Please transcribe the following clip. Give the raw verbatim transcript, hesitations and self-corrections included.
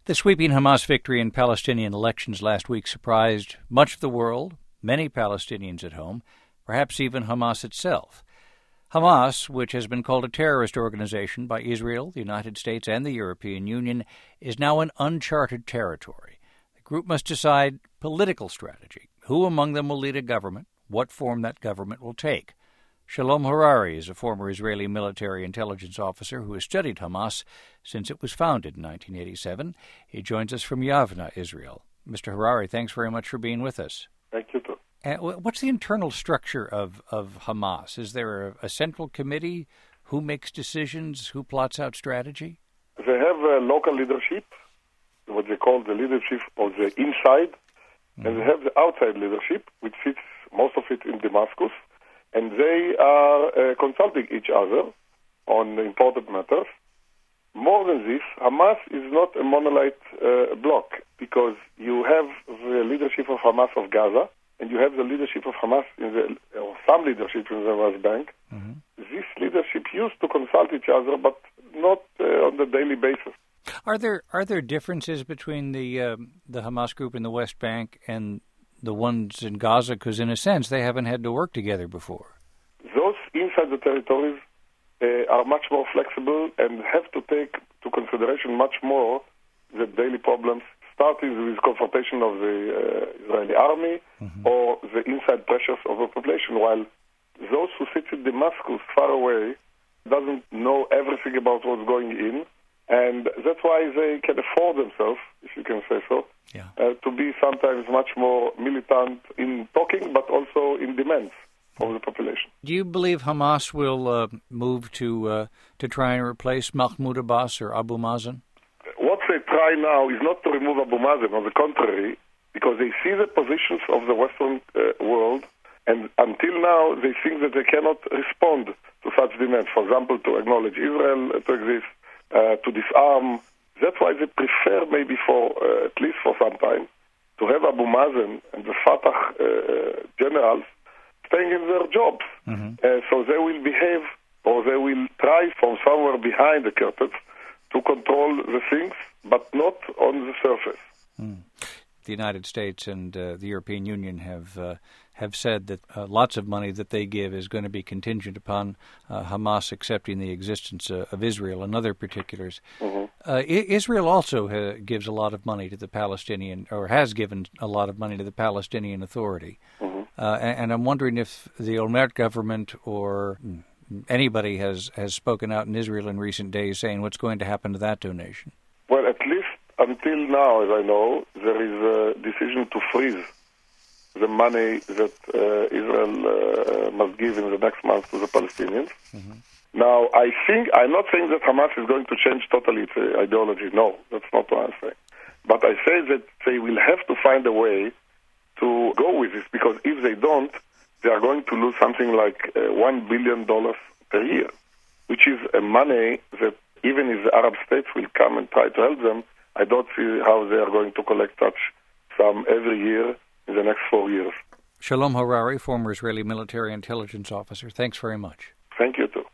The sweeping Hamas victory in Palestinian elections last week surprised much of the world, many Palestinians at home, perhaps even Hamas itself. Hamas, which has been called a terrorist organization by Israel, the United States, and the European Union, is now in uncharted territory. The group must decide political strategy. Who among them will lead a government? What form that government will take? Shalom Harari is a former Israeli military intelligence officer who has studied Hamas since it was founded in nineteen eighty-seven. He joins us from Yavna, Israel. Mister Harari, thanks very much for being with us. Thank you, too. Uh, what's the internal structure of, of Hamas? Is there a, a central committee? Who makes decisions? Who plots out strategy? They have a local leadership, what they call the leadership of the inside, mm-hmm. and they have the outside leadership, which sits most of it in Damascus. And they are uh, consulting each other on important matters. More than this, Hamas is not a monolith uh, bloc, because you have the leadership of Hamas of Gaza, and you have the leadership of Hamas, in the, or some leadership in the West Bank. Mm-hmm. This leadership used to consult each other, but not uh, on a daily basis. Are there are there differences between the uh, the Hamas group in the West Bank and the ones in Gaza? Because in a sense, they haven't had to work together before. Those inside the territories uh, are much more flexible and have to take to consideration much more the daily problems, starting with confrontation of the uh, Israeli army mm-hmm. or the inside pressures of the population, while those who sit in Damascus far away doesn't know everything about what's going in, and that's why they can afford themselves, if you can say so, yeah. uh, to be sometimes much more militant in talking, but also in demands of the population. Do you believe Hamas will uh, move to uh, to try and replace Mahmoud Abbas or Abu Mazen? What they try now is not to remove Abu Mazen, on the contrary, because they see the positions of the Western uh, world, and until now they think that they cannot respond to such demands. For example, to acknowledge Israel to exist, uh, to disarm. That's why they prefer, maybe for uh, at least for some time, to have Abu Mazen and the Fatah uh, generals staying in their jobs. Mm-hmm. Uh, so they will behave, or they will try from somewhere behind the curtains to control the things, but not on the surface. Mm. The United States and uh, the European Union have uh, have said that uh, lots of money that they give is going to be contingent upon uh, Hamas accepting the existence uh, of Israel and other particulars. Mm-hmm. Uh, I- Israel also ha- gives a lot of money to the Palestinian, or has given a lot of money to the Palestinian Authority. Mm-hmm. Uh, and, and I'm wondering if the Olmert government or anybody has, has spoken out in Israel in recent days saying what's going to happen to that donation. Well, at least until now, as I know, there is a decision to freeze the money that uh, Israel uh, must give in the next month to the Palestinians. Mm-hmm. Now, I think, I'm not saying that Hamas is going to change totally its uh, ideology. No, that's not what I'm saying. But I say that they will have to find a way to go with this, because if they don't, they are going to lose something like uh, one billion dollars per year, which is a money that even if the Arab states will come and try to help them, I don't see how they are going to collect such sum every year in the next four years. Shalom Harari, former Israeli military intelligence officer. Thanks very much. Thank you, too.